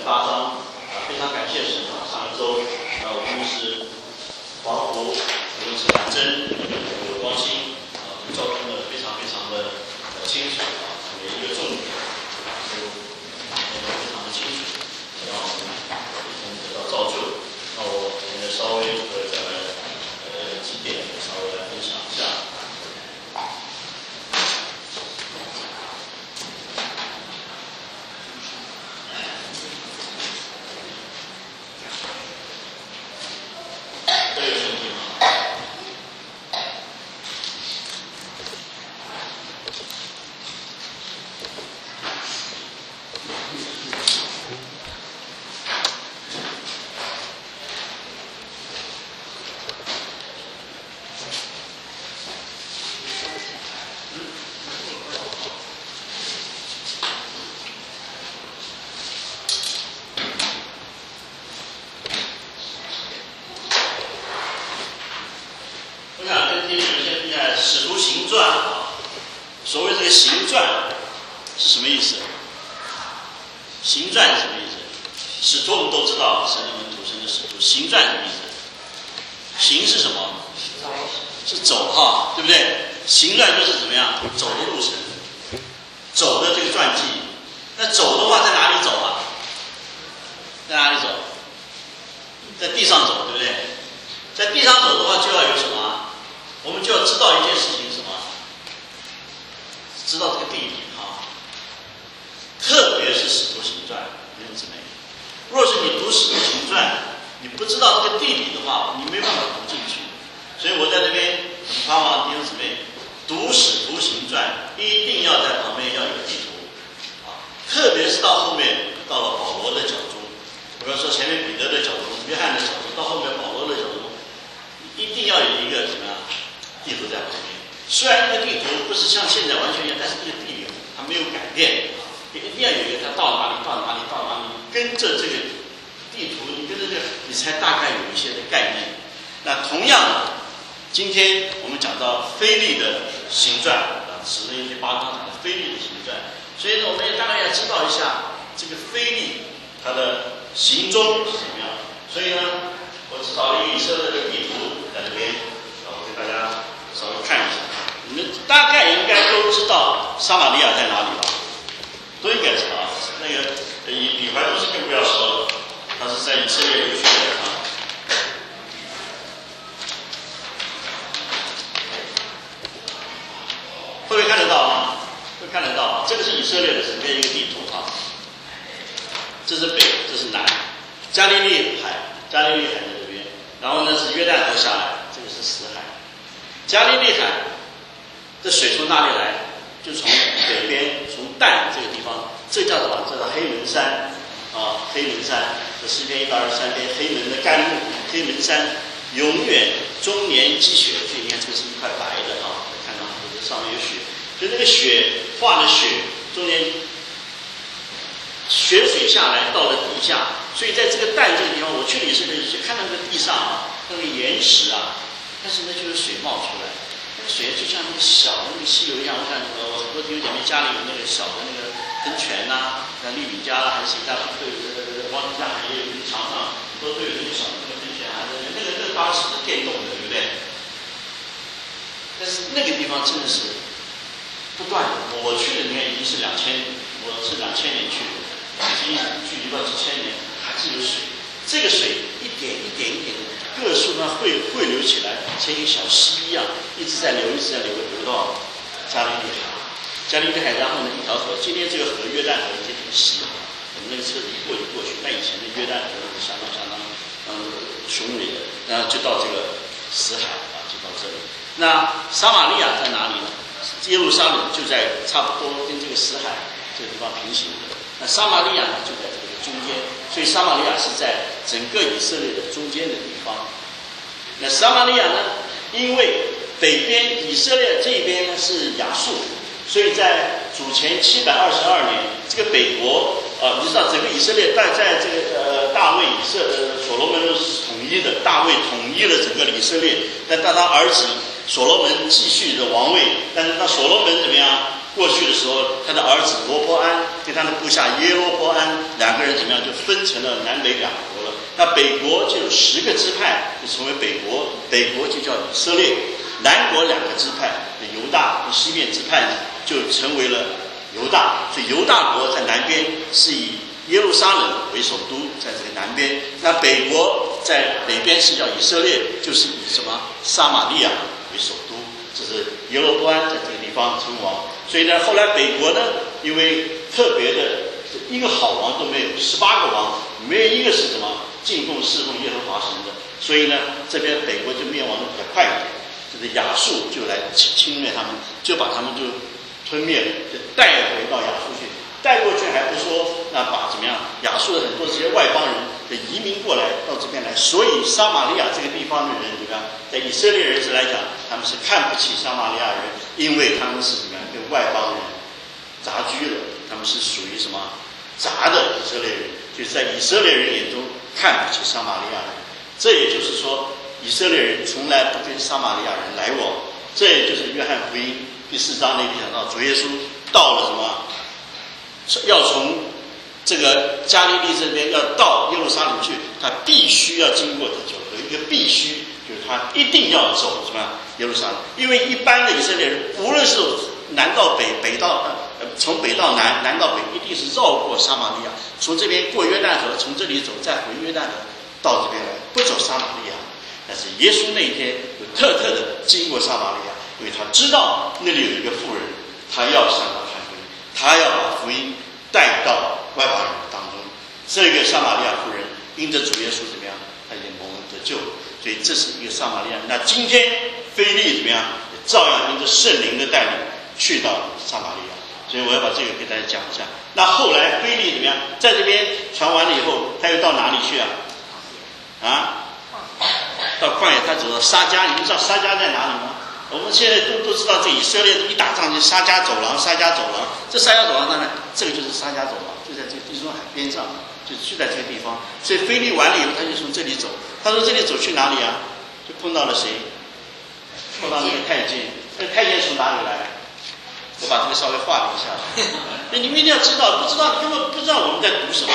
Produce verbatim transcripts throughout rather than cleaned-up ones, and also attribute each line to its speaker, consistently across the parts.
Speaker 1: 八章，啊，非常感谢神啊，上一周啊，我们是华福，我们是南真，有光兴啊，交通的非常非常的呃清楚啊，每一个重点都非常的清楚，让我们一同得到造就。那我现在稍微呃再来呃几点稍微来分享一下。
Speaker 2: 但当他儿子所罗门继续的王位，但是那所罗门怎么样？
Speaker 1: 过去的时候，他的儿子罗波安跟他的部下耶罗波安两个人怎么样，就分成了南北两国了。那北国就有十个支派，就成为北国，北国就叫以色列；南国两个支派，犹大和西面支派呢，就成为了犹大。所以犹大国在南边是以耶路撒冷为首都，在这个南边；那北国在北边是叫以色列，就是以什么撒玛利亚为首都。这是耶罗波安在这个地方称王。所以呢，后来北国呢，因为特别的一个好王都没有，十八个王没有一个是什么敬奉侍奉耶和华神的，所以呢，这边北国就灭亡的比较快一点。就是亚述就来侵略他们，就把他们就吞灭了，就带回到亚述去。带过去还不说，那把怎么样？亚述的很多这些外邦人的移民过来到这边来，所以撒玛利亚这个地方的人怎么样？在以色列人是来讲，他们是看不起撒玛利亚人，因为他们是怎么样跟外邦人杂居了，他们是属于什么杂的以色列人，就是在以色列人眼中看不起撒玛利亚人。这也就是说，以色列人从来不跟撒玛利亚人来往。这也就是约翰福音第四章那里讲到，主耶稣到了什么？要从这个加利利这边要到耶路撒冷去，他必须要经过这九河，一个必须就是他一定要走什么耶路撒冷，因为一般的以色列人无论是南到北，北到呃从北到南，南到北，一定是绕过撒玛利亚，从这边过约旦河，从这里走再回约旦河到这边来，不走撒玛利亚。但是耶稣那一天就特特的经过撒玛利亚，因为他知道那里有一个妇人，他要向他传福音，他要把福音带到外邦人当中。这个撒玛利亚妇人因着主耶稣怎么样，他也蒙恩得救，所以这是一个撒玛利亚。那今天腓利怎么样，照样因着圣灵的带领去到撒玛利亚。所以我要把这个给大家讲一下。那后来腓利怎么样，在这边传完了以后，他又到哪里去啊？啊？到旷野，他走到沙迦。你们知道沙迦在哪里吗？我们现在都都知道，这以色列一打仗就沙迦走廊，沙迦走廊。这沙迦走廊当然，这个就是沙迦走廊，就在这个地中海边上，就就在这个地方。所以腓利完了以后，他就从这里走。他说这里走去哪里啊？就碰到了谁？碰到那个太监。那太监从哪里来？我把这个稍微画了一下。你们一定要知道，不知道根本不知道我们在读什么。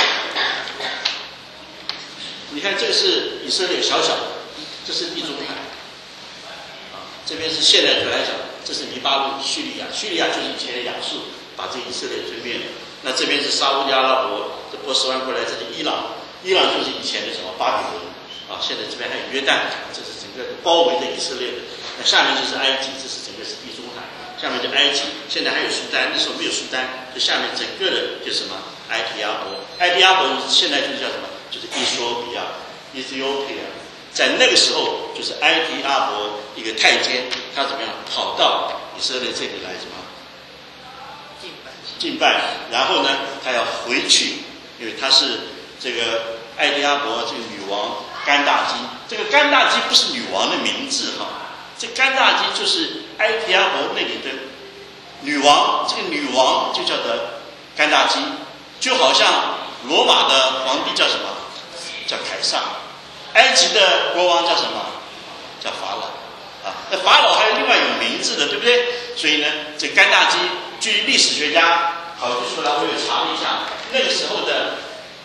Speaker 1: 你看，这个是以色列小小的，这是地中海。这边是现代来讲，这是黎巴嫩、叙利亚，叙利亚就是以前的亚述，把这以色列吞灭了。那这边是沙烏地阿拉伯，这波斯湾过来，这是伊朗，伊朗就是以前的什么巴比伦啊，现在这边还有约旦，这是整个包围着以色列的。那下面就是埃及，这是整个是地中海，下面就埃及，现在还有苏丹，那时候没有苏丹，就下面整个的就是什么埃提阿伯，埃提阿伯现在就是叫什么？就是伊索比亚 ，Ethiopia。在那个时候，就是埃提阿伯一个太监，他怎么样跑到以色列这里来什么敬拜？敬拜，然后呢，他要回去，因为他是这个埃提阿伯这个女王甘大基。这个甘大基不是女王的名字哈，这甘大基就是埃提阿伯那里的女王，这个女王就叫做甘大基，就好像罗马的皇帝叫什么？叫凯撒。埃及的国王叫什么？叫法老啊。那法老还有另外有名字的，对不对？所以呢，这甘大基，据历史学家考据出来，我有查了一下，那个时候的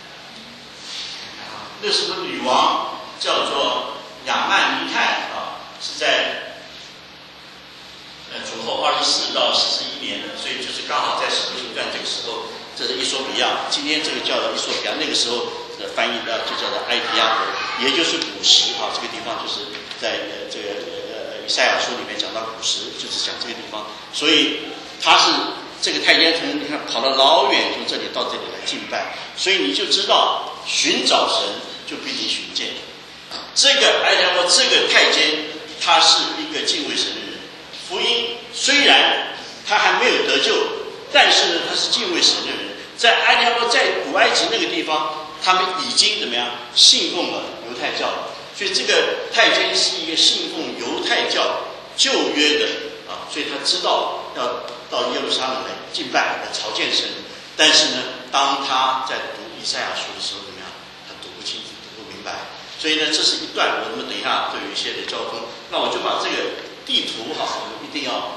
Speaker 1: 那时候女王叫做亚曼尼泰啊，是在呃主后二十四到四十一年的，所以就是刚好在使徒行传这个时候，这是伊索比亚，今天这个叫做伊索比亚，那个时候。翻译的就叫做埃提阿伯，也就是古时啊，这个地方就是在呃这个呃以赛亚书里面讲到古时，就是讲这个地方，所以他是这个太监从你看跑了老远从这里到这里来敬拜，所以你就知道寻找神就必定寻见。这个埃提阿伯这个太监他是一个敬畏神的人，福音虽然他还没有得救，但是呢他是敬畏神的人，在埃提阿伯在古埃及那个地方。他们已经怎么样信奉了犹太教，所以这个太监是一个信奉犹太教旧约的啊，所以他知道要到耶路撒冷来敬拜、来朝见神。但是呢，当他在读以赛亚书的时候，怎么样？他读不清楚、读不明白。所以呢，这是一段，我们等一下会有一些的交通。那我就把这个地图哈，我们一定要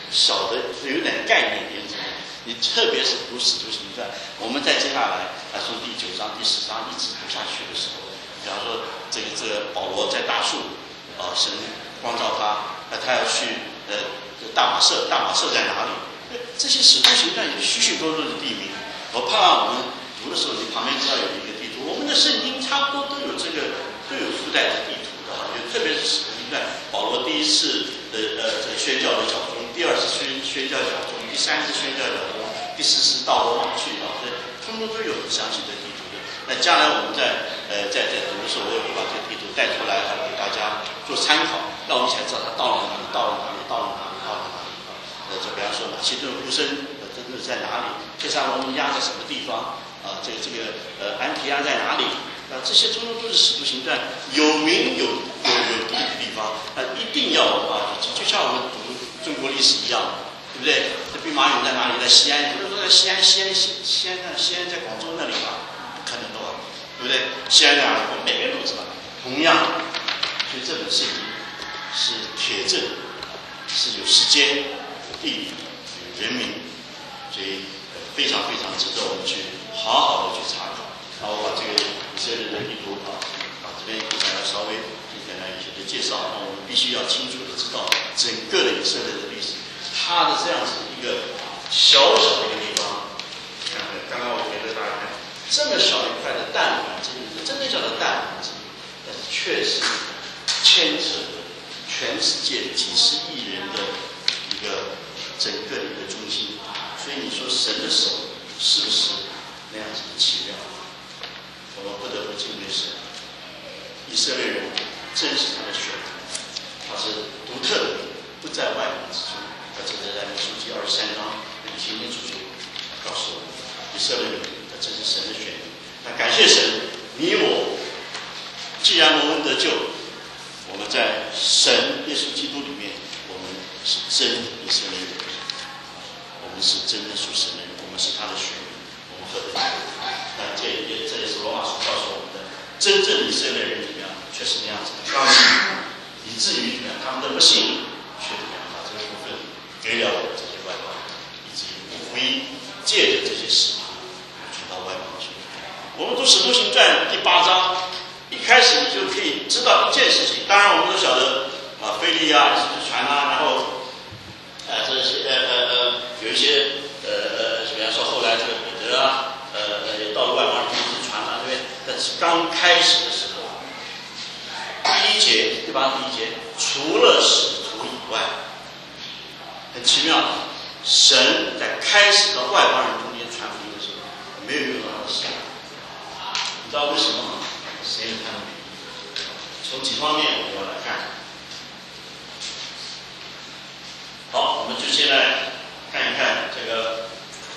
Speaker 2: 晓得有点概念原则。你特别是读《使徒行传》，我们再接下来啊从第九章、第十章一直读下去的时候，比方说这个这个保罗在大树啊，神光照他，那他要去呃大马色，大马色在哪里？这些《使徒行传》有许许多多的地名，我盼望我们读的时候，你旁边知道有一个地图。我们的圣经差不多都有这个都有附带的地图的哈，就特别是《使徒行传》，保罗第一次的呃这个宣教的脚踪，第二次宣宣教脚踪，第三次宣教脚踪，第四次到罗马去啊，这通通都有很详细的地图的。那将来我们在呃在在读的时候，我也会把这个地图带出来，还给大家做参考，让我们才知道他到了哪里，到了哪里，到了哪里，到了哪里啊。呃，就比方说马其顿呼声呃真的在哪里？帖撒罗尼迦在什么地方？啊，这个这个呃安提阿在哪里？啊，这些通通都是《使徒行传》有名有有有地的地方，啊，一定要啊，就就像我们读中国历史一样，对不对？这兵马俑在哪里？在西安，不是说在西安，西安西西安在西安在广州那里吧？不可能的吧？对不对？西安在哪里？我们每个人都知道。同样，所以这本圣经是铁证，是有时间、有地理、有人名，所以非常非常值得我们去好好的去查考。那我把这个以色列的地图啊，啊这边想要稍微今天来一些的介绍，那我们必须要清楚的知道整个的以色列的历史，它的这样子一个小小的一个地方，看看刚刚我给了大家看，这么小一块的弹丸之地，真的叫做弹丸之地，但是确实牵扯了全世界几十亿人的一个整个的一个中心。所以你说神的手是不是那样子的奇妙？我们不得不敬畏神。以色列人正是他的选择，他是独特的，不在外人之中。他这是在民数记二十三章那里清清楚楚告诉我们，以色列人他这是神的选择。那感谢神，你我既然蒙恩得救，我们在神耶稣基督里面，我们是真以色列人。我们是真的属神的人，我们是他的选民，我们何等幸福！但这也这也是罗马书告诉我们的，真正以色列人怎么样，却是那样子的，他们以至于怎么样，他们的不幸却怎么样，把这个部分给了这些外邦人，以至于福音借着这些使徒传到外邦去。我们读《使徒行传》第八章，一开始你就可以知道一件事情，当然我们都晓得啊，腓利啊，是传啊，然后。啊，这些呃呃呃，有一些呃呃，比方说后来这个彼得啊，呃呃，也到了外邦人中去传啊，对不对？但是刚开始的时候，第一节对吧？第一节，除了使徒以外，很奇妙，神在开始到外邦人中间传福音的时候，没有用到他的使徒。你知道为什么吗？谁有看到？从几方面我们要来看。好，我们就先来看一看这个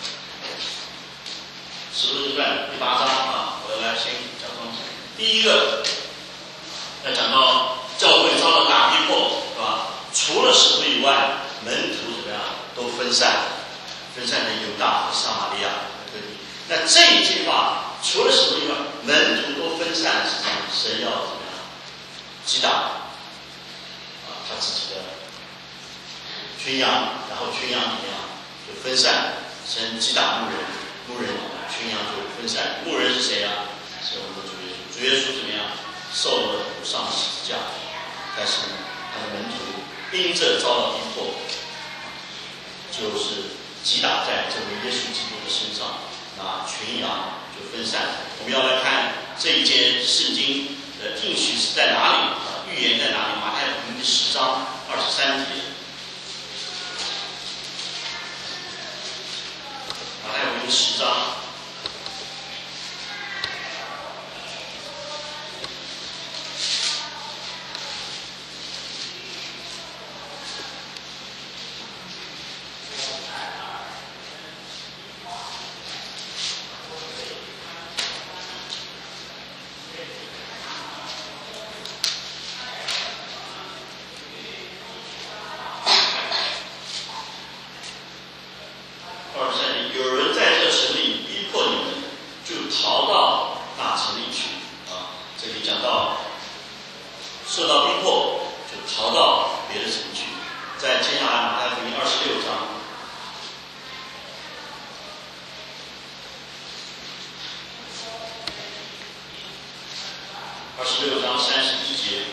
Speaker 2: 《使徒行传》第八章啊，我来先讲从第一个，要讲到教会遭到大逼迫，是吧？除了使徒以外，门徒怎么样都分散，分散在犹大和撒玛利亚各地。那这一句话，除了使徒以外，门徒都分散，是什么？神要怎么样击打啊他自己的群羊，然后群羊怎么样就分散，神击打牧人，牧人群羊就分散。牧人是谁啊？是我们的主耶稣。主耶稣怎么样受了苦上十字架，但是他的门徒因着遭到逼迫，就是击打在这位耶稣基督的身上，那群羊就分散。我们要来看这一节圣经的应许是在哪里啊？预言在哪里？马太福音第十章二十三节。马太福音十章受到逼迫，就逃到别的城去。在接下来马太福音二十六章
Speaker 1: 二十六章三十一节。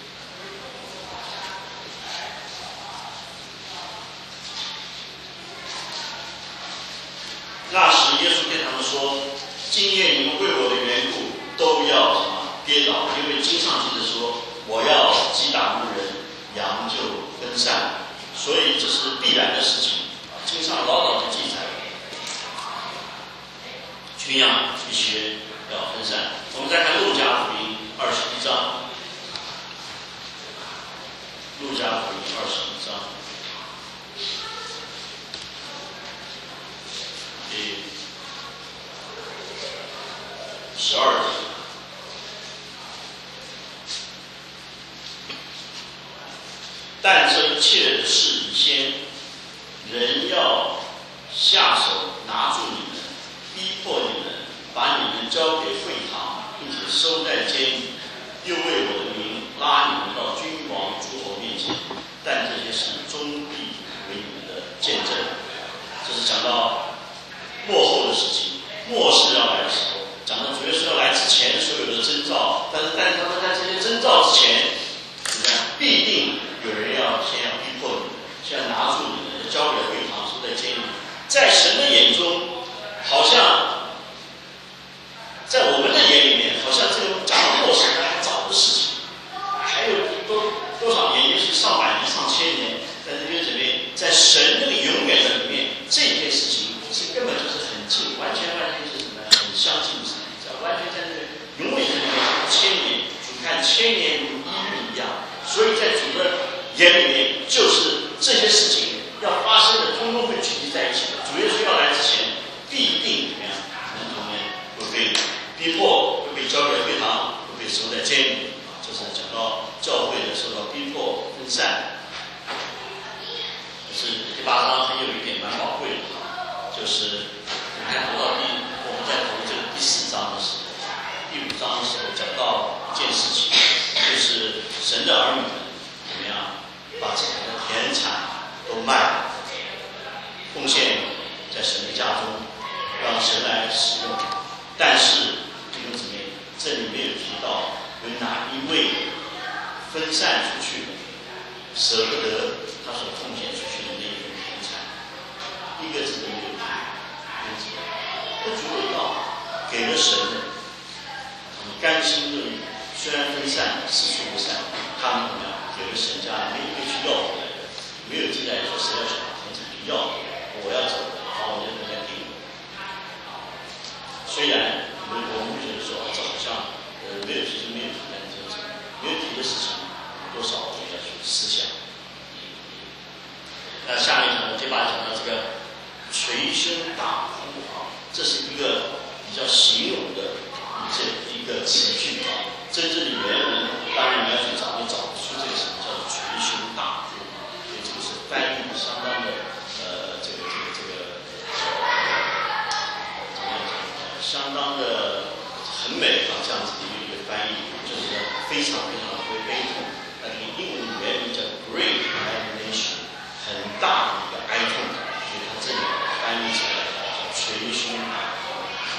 Speaker 1: 那时，耶稣对他们说：“今夜你们为我的缘故都要什么跌倒？因为经上记着说，我要击打牧人，羊就分散。所以这是必然的事情。经上老早就记载了，群羊必须要分散。我们再看路加福音二十一章，路加福音二十一章。”第十二节，但这一切的事以先，人要下手拿住你们，逼迫你们，把你们交给会堂，并且收在监里，又为我的名拉你们到君王诸侯面前。但这些事终必为你们的见证。这是讲到末后的事情，末世要来的时候，讲到主耶稣要来之前所有的征兆，但是但是他们在这些征兆之前，怎么样？必定有人要先要逼迫你们，先要拿住你们，交给会堂，收在监里。在神的眼中，好像在我们的眼里面，好像这个讲到末世还早的事情，还有多多少年，也许上百年、上千年，在这边这边，在神那个永远的里面，这件事情。是根本就是很近，完全完全是什么？很相近的事情，在完全在那个永远的里面，千年，主看千年如一日一样。所以在主的眼里面，就是这些事情要发生的，通通会聚集在一起的。主耶稣要来之前，必定怎么样？人同们会被逼迫，会被交给会堂，会被收在监里。这是讲到教会的受到逼迫分散。可是第八章还有一点蛮宝贵的。就是你看读到第，我们在读这个第四章的时候，第五章的时候讲到一件事情，就是神的儿女们怎么样把自己的田产都卖，奉献在神的家中，让神来使用。但是弟兄姊妹，这里面有提到有哪一位分散出去的，舍不得他所奉献出去的那一份田产，一个字都没有。都足够到给了神的，他们甘心乐意，虽然分散，四处不散，他们怎么样？给了神家，没一个去要回来的，没有进来说谁要去把田产去要，我要走，把我的人家给你。虽然我们我们觉得说，这好像呃没有提就没有提，但是没有提的事情，多少我们要去思想。那下面呢，第八讲到这个捶胸大哭啊。这是一个比较形容的这一个词句啊，真正的原文当然你要去找，你找不出这个什么叫做捶胸大哭啊，所以这个是翻译的相当的呃这个这个这个怎么样讲？相当的很美啊，这样子的一个一个翻译，就是非常非常的悲痛。那这个英文原文叫 great lamentation， 很大的一个哀痛，所以它这里翻译起来。捶胸大哭，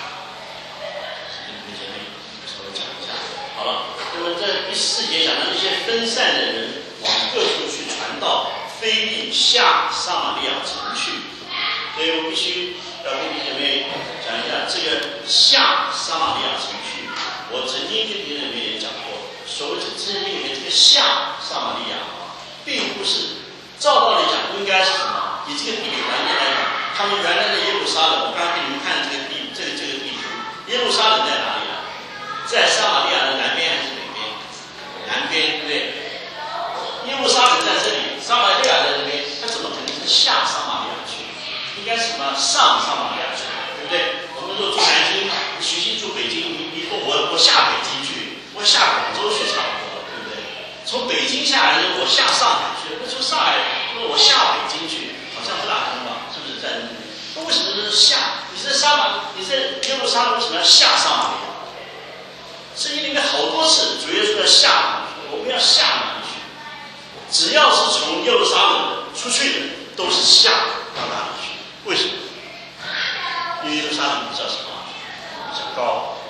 Speaker 1: 跟姐妹稍微讲一下。好了，那么这第四节讲到那些分散的人往各处去传道，非必下撒玛利亚城去。所以我必须要跟弟兄姐妹讲一下这个下撒玛利亚城去。我曾经跟弟兄姐妹也讲过，所谓这圣经里面这个下撒玛利亚啊，并不是照道理讲不应该是什么？以这个地理环境来讲。他们原来的耶路撒冷，我刚才给你们看这个地，这个这个地图，耶路撒冷在哪里啊？在撒玛利亚的南边还是北边？南边，对不对？耶路撒冷在这里，撒玛利亚在这边，他怎么可能是下撒玛利亚去？应该是什么上撒玛利亚去，对不对？我们说住南京，徐熙住北京，你你说我我下北京去，我下广州去差不多了，对不对？从北京下来的我下上海去，不从上海，那我下北京去，好像不大通吧？那为什么是下？你在撒玛，你在耶路撒冷为什么要下撒玛利亚？圣经里面好多次主耶稣要下哪里去，我们要下哪里去？只要是从耶路撒冷出去的，都是下到哪里去？为什么？因为耶路撒冷比较什么？比较高，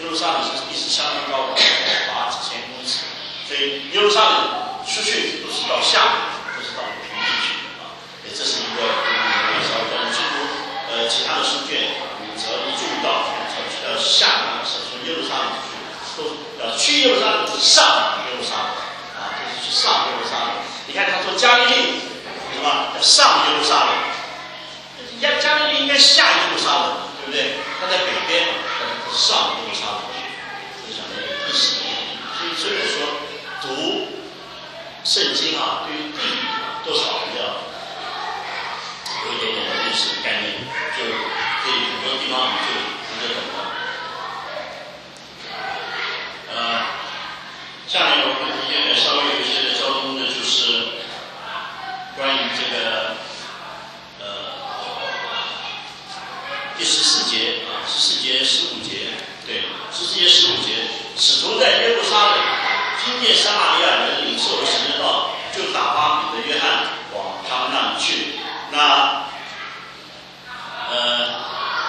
Speaker 1: 耶路撒冷是地势相当高的，达几千公尺，所以耶路撒冷出去都是到下面，不是到平地去啊。这是一个嗯稍微关于基督呃其他的书卷，你只要一注意到，呃下面是从耶路撒冷出去，都呃去耶路撒冷是上耶路撒冷啊，就是去上耶路撒冷。你看他说加利利什么要上耶路撒冷，加加利利应该下耶路撒冷，对不对？他在北边，但是上耶路撒冷去，就讲的历史的原因。所以所以说读圣经啊，对于地理啊，多少要有一点点的历史概念，就可以很多地方你就你就懂了。呃，下面我们也稍微有一些的交通的，就是关于这个呃第十四节啊，十四节十五节，对，十四节十五节，使徒在耶路撒冷听见撒玛利亚人领受了神的道，就打发彼得、约翰往他们那里去。那呃，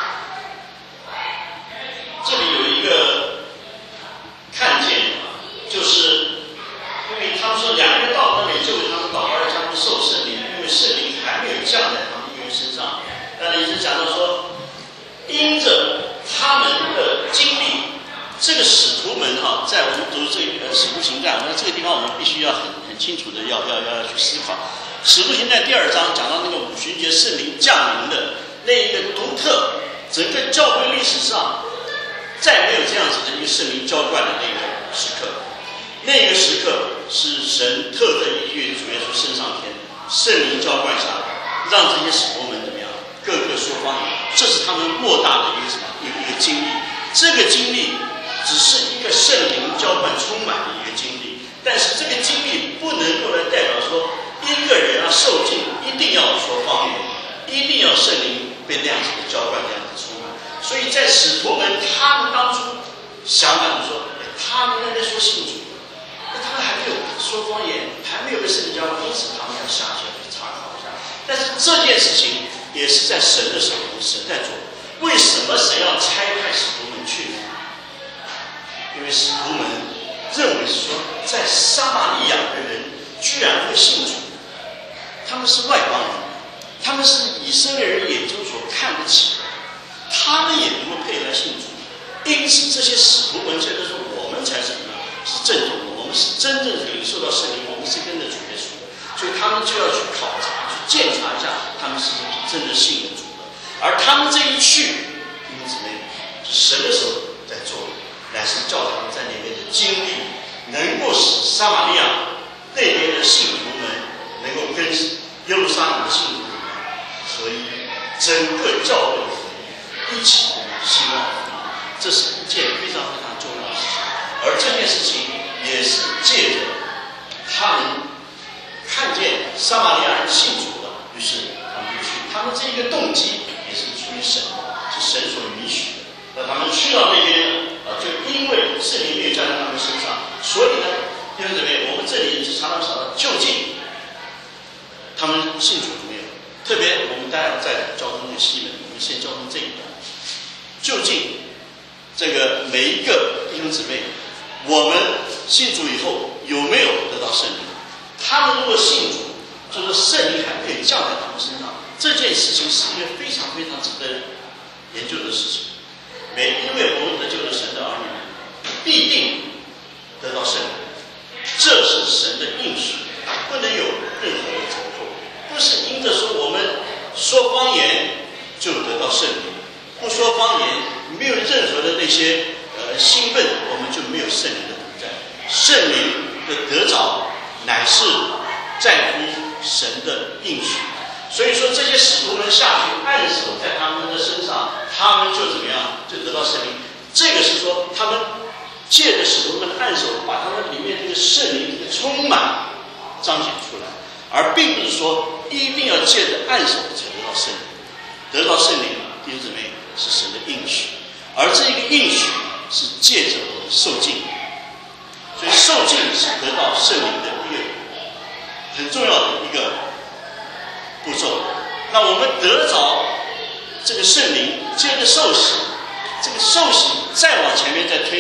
Speaker 1: 这里有一个看见啊，就是因为他们说两个人到那里就为他们祷告，让他们受圣灵，因为圣灵还没有降在他们一个人身上。但是一直讲到说，因着他们的经历，这个使徒们哈、啊，在我们读这个使徒行传，那这个地方我们必须要很很清楚的要要要要去思考。使徒行传第二章讲到那个五旬节圣灵降临的那一个独特，整个教会历史上再没有这样子的一个圣灵浇灌的那个时刻。那个时刻是神特在意愿主耶稣升上天，圣灵浇灌下来，让这些使徒们怎么样，个个说方言，这是他们莫大的一个什么一个一个经历。这个经历只是一个圣灵浇灌充满的一个经历，但是这个经历不能够来代表说一个人啊受尽一定要说方言，一定要圣灵被那样子的浇灌，那样子充满。所以在使徒们他们当初想法就说，他们在说信主，他们还没有说方言，还没有被圣灵浇灌，因此他们要下去去查考一下。但是这件事情也是在神的手中，神在做。为什么神要差派使徒们去呢？因为使徒们认为说，在撒玛利亚的人居然会信主，他们是外邦人，他们是以色列人眼中所看不起的，他们也不配来信主。因此，这些使徒们现在说，我们才是什么？是正统的，我们是真正领受到圣灵，我们是跟着主耶稣的，所以他们就要去考察、去检查一下，他们是不是真的信了主的。而他们这一去，弟兄姊妹，是神的手在做，乃是叫他们在那边的经历，能够使撒玛利亚那边的信徒们能够跟耶路撒冷的信徒们合一，整个教会合一，一起兴旺。这是一件非常非常重要的事情，而这件事情也是借着他们看见撒玛利亚人信主了，于是他们就去，他们这一个动机也是出于神，是神所允许的。那他们去到那边啊，就因为圣灵没有降在他们身上，所以呢，弟兄姊妹，我们这里就常常想到，究竟他们信主没有？特别我们待会在交通的西门，我们先交通这一段，究竟这个每一个弟兄姊妹，我们信主以后有没有得到圣灵？他们如果信主，就是圣灵还没有降在他们身上，这件事情是一个非常非常值得研究的事情。每因为我们得救的神的儿女必定得到圣灵，这是神的应许，不能有任何的折扣。不是因着说我们说方言就得到圣灵，不说方言没有任何的那些呃兴奋，我们就没有圣灵的同在。圣灵的得着乃是在乎神的应许。所以说这些使徒们下去按手在他们的身上，他们就怎么样，就得到圣灵。这个是说他们借着使徒们的按手，把他们里面这个圣灵这个充满彰显出来，而并不是说一定要借着按手才得到圣灵。得到圣灵，弟兄姊妹，是神的应许，而这个应许是借着我们受浸，所以受浸是得到圣灵的一个很重要的一个步骤。那我们得着这个圣灵，接着受洗，这个受洗再往前面再推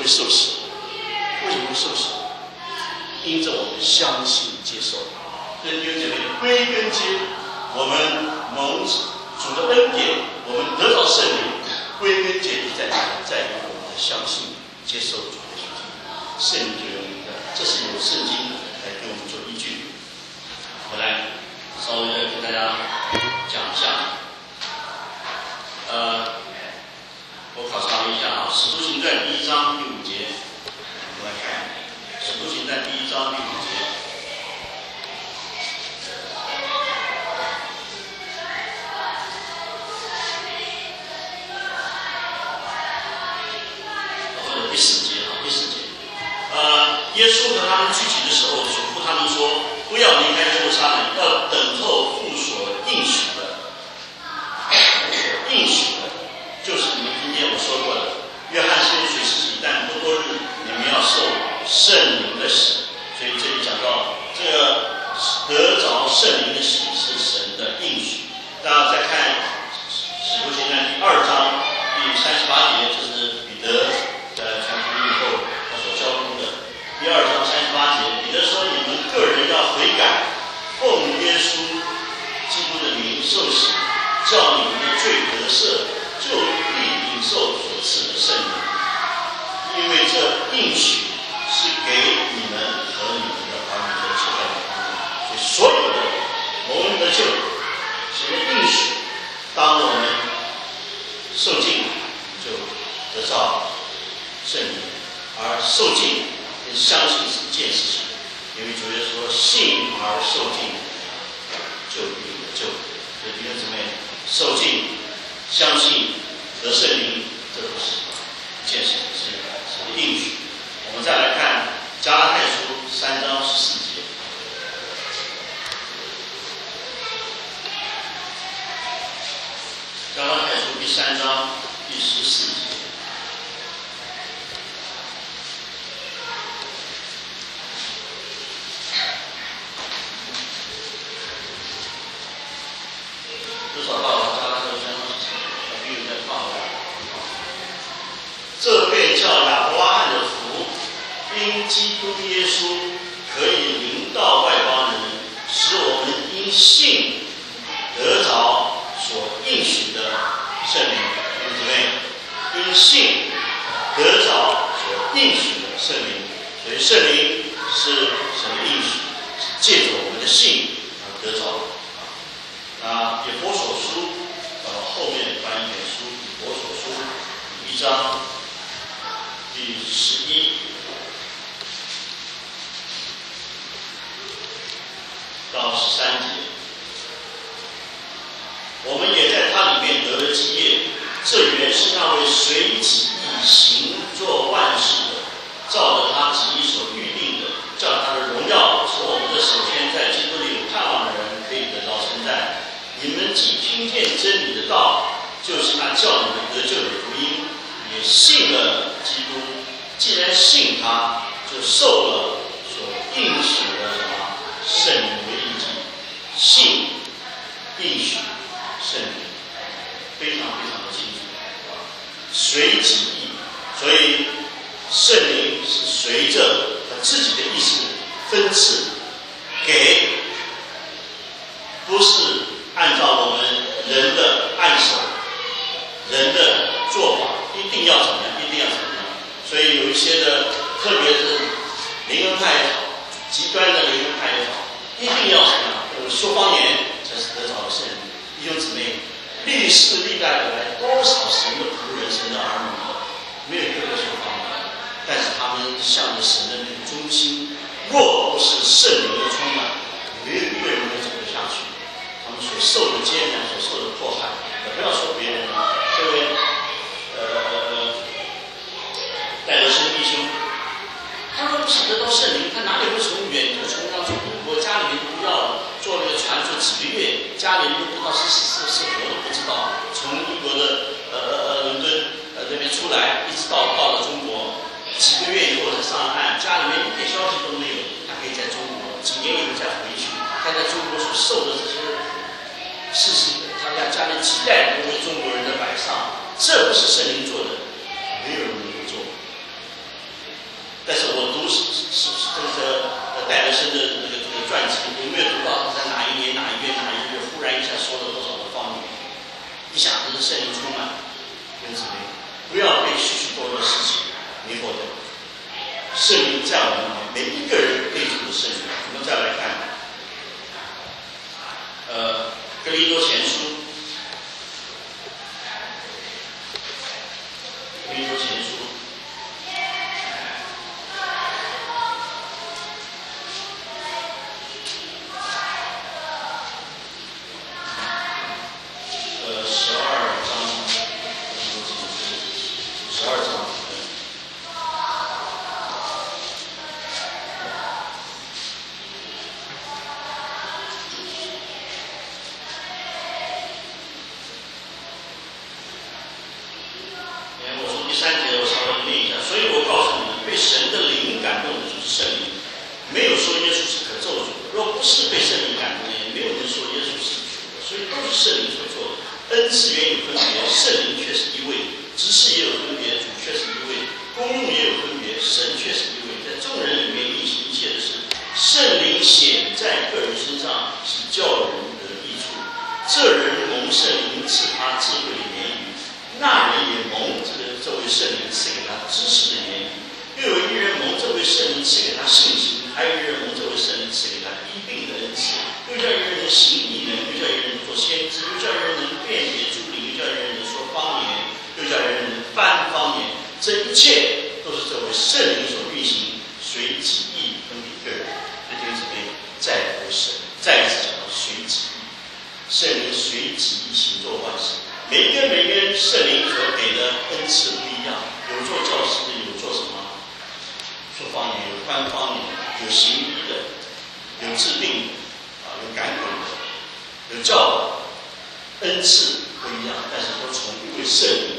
Speaker 2: 会受洗？为什么会受洗？因着我们相信接受。所以弟兄姐妹，归根结底，我们蒙主的恩典，我们得到圣灵，归根结底在哪里？在于我们的相信接受主的属性，圣灵就有灵的。这是由圣经来给我们做依据。
Speaker 1: 我来稍微的跟大家讲一下。呃，我考察了一下啊，《使徒行传》第一章第五节，我们来看《使徒行传》第一章第五节。第四节啊，第四节，呃，耶稣和他们聚集的时候，嘱咐他们说，不要离开耶路撒冷，要等候父所应许的。所应许的，就是你们今天我说过的，约翰先水施洗，但不多日，你们要受圣灵的洗。所以这里讲到这个得着圣灵的洗是神的应许。大家再看使徒行传第二章第三十八节，这是彼得。呃，传福音以后，他所交通的第二章三十八节，彼得说：“你们个人要悔改，奉耶稣基督的名受洗，叫你们的罪得赦，就必领受所赐的圣灵。因为这应许是给你们和你们的儿女和后代的方面，所以所有的蒙恩得救，神的应许，当我们受尽，就得到。”圣灵，而受尽跟相信是一件事情，因为主耶稣说：“信而受尽，就必得救。”所以弟兄姊妹，受尽、相信得圣灵，这都是一件事，是神的应许。我们再来看加拉太书三章十四节。加拉太书第三章第十四节。至少到了加拉太书三章十四节，小朋友再放回来。这便叫亚伯拉罕的福，因基督耶稣可以临到外邦人，使我们因信得着所应许的圣灵。弟兄姊妹，因信得着所应许的圣灵，所以圣灵是神的应许，借着我们的信而得着的。啊，以弗所书，呃，后面翻一本书，以弗所书一章第十一到十三节，我们也在他里面得了基业，这原是那位随己意行作万事的，照着他旨意所预定的，叫他的荣耀使我们的首先在基督里有盼望的人可以得到称赞。你们既听见真理的道，就是那叫你们得救的福音，也信了基督。既然信他，就受了所应许的什么圣灵为印记。信、应许、圣灵，非常非常的清楚。随己意，所以圣灵是随着他自己的意思分赐给，不是按照我们人的按手、人的做法，一定要怎么样，一定要怎么样。所以有一些的，特别是灵恩派也好，极端的灵恩派也好，一定要怎么样？有说方言才是得着的圣灵。弟兄姊妹，历世历代以来，多少神的仆人、神的儿女，没有一个说方言，但是他们向着神的那个忠心，若不是圣灵的充满，没有一个人能走得下去。他们所受的艰难，所受的迫害，也不要说别人啊，这位呃戴德生弟兄，他说不是得到圣灵，他哪里会从远途从到中国家里面都不要了，坐那个船坐几个月，家里人都不知道是死是活都不知道，从英国的呃呃呃伦敦呃那边出来，一直到到了中国，几个月以后才上了岸，家里面一点消息都没有，他可以在中国几年以后再回去，他在中国所受的这些事情，他家家里几代人都是中国人的摆上，这不是圣灵做的，没有人能够做。
Speaker 2: 不要被许许多多的事情迷惑掉。圣灵在我们里面，每一个人可以做的圣灵。我们再来看，呃，哥林多前书，哥林多前书。圣灵